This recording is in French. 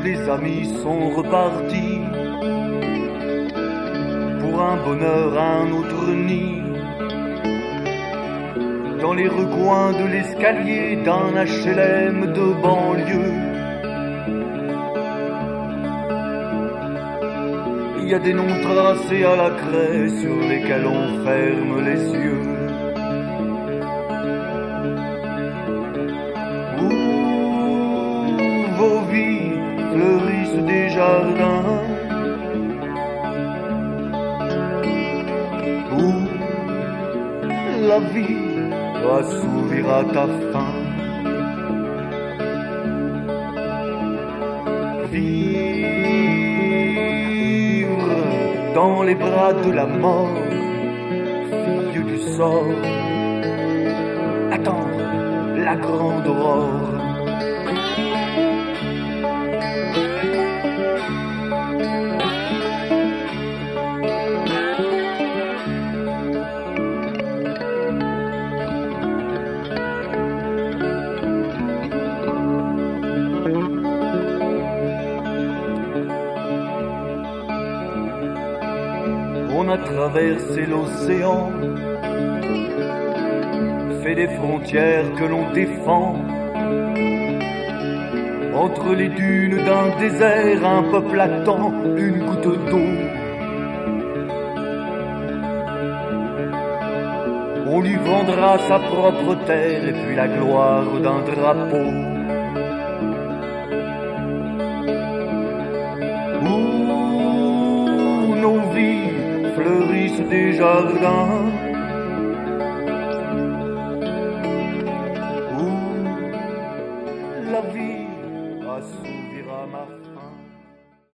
les amis sont repartis pour un bonheur, un autre nid, dans les recoins de l'escalier d'un HLM de banlieue. Il y a des noms tracés à la craie sur lesquels on ferme les yeux. Où vos vies fleurissent des jardins, où la vie assouvira ta faim. Vivre dans les bras de la mort, fille du sort, attendre la grande aurore. On a traversé l'océan, fait des frontières que l'on défend. Entre les dunes d'un désert, un peuple attend une goutte d'eau. On lui vendra sa propre terre et puis la gloire d'un drapeau. Où nos vies fleurissent des jardins, où la vie assouvira ma faim.